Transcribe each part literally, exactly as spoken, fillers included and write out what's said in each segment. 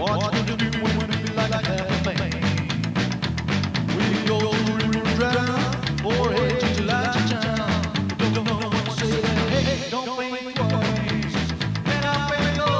What you do when we feel like that man? We go to River Drive or head to Light Town. Don't know what to say. Hey, don't think twice. And I better go.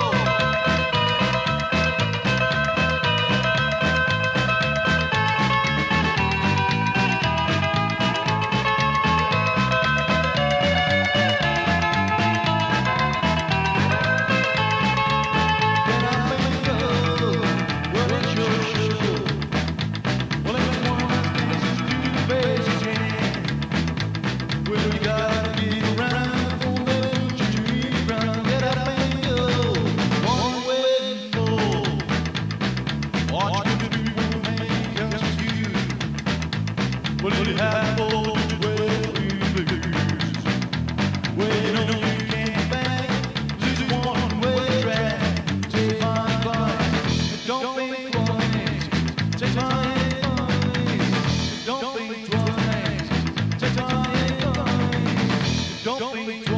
Well, you have to hold it well, you lose. Well, you know you can't back, just one way track. Take my advice, don't think twice. Take my advice, don't think twice. Take my advice, don't think twice.